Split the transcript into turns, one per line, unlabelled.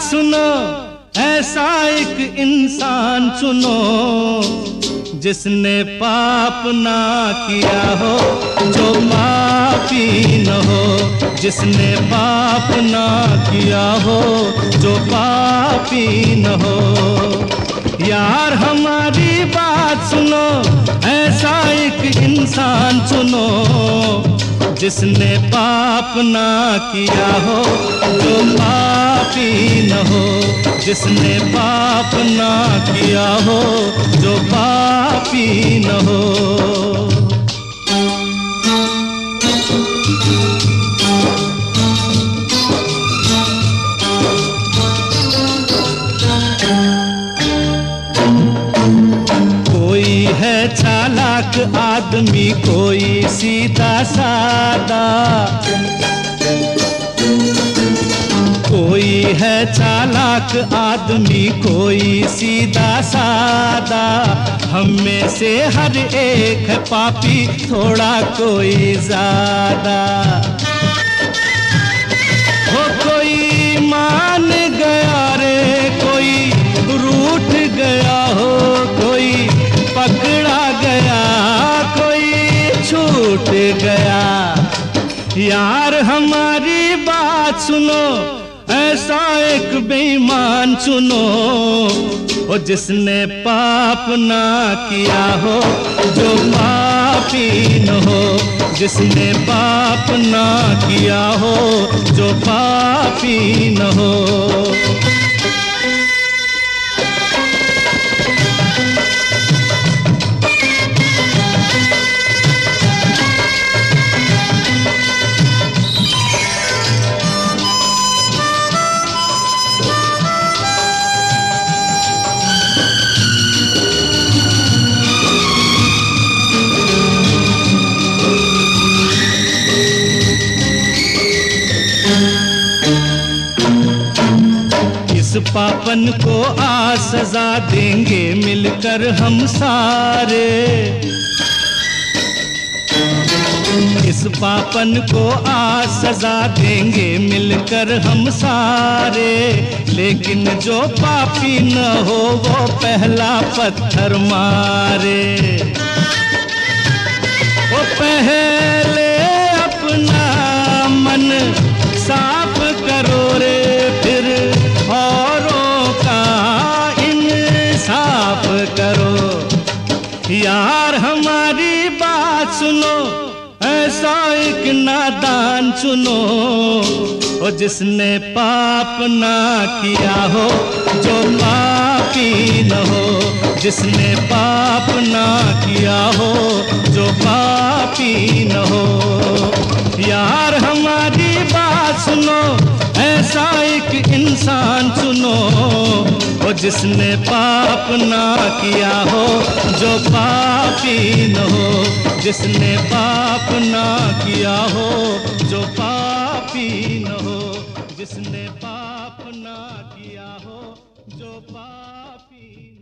सुनो, ऐसा एक इंसान चुनो जिसने पाप ना किया हो, जो पापी न हो। जिसने पाप ना किया हो, जो पापी न हो। यार हमारी बात सुनो, ऐसा एक इंसान चुनो जिसने पाप ना किया हो, जो पापी न हो। जिसने पाप ना किया हो, जो पापी न हो। कोई है चालाक आदमी, कोई सीधा सादा। कोई है चालाक आदमी, कोई सीधा सादा। हम में से हर एक है पापी, थोड़ा कोई ज्यादा। हो कोई मान गया रे, कोई रूठ गया हो, कोई पकड़ा गया, कोई छूट गया। यार हमारी बात सुनो, ऐसा एक बेईमान चुनो ओ जिसने पाप ना किया हो, जो पापी न हो। जिसने पाप ना किया हो, जो पापी न हो। इस पापन को आज सजा देंगे मिलकर हम सारे। इस पापन को आज सजा देंगे मिलकर हम सारे। लेकिन जो पापी न हो, वो पहला पत्थर मारे। वो पहले अपना मन साफ करो रे, फिर औरों का इंसाफ करो। यार हमारी बात सुनो, ऐसा एक नादान चुनो और जिसने पाप ना किया हो, जो पापी न हो। जिसने पाप ना किया हो, जो पापी न हो। यार हमारी बात सुनो, ऐसा एक इंसान चुनो और जिसने पाप ना किया हो, जो पापी न हो। जिसने पाप ना किया हो, जो पापी न हो। जिसने पाप ना किया हो, जो पापी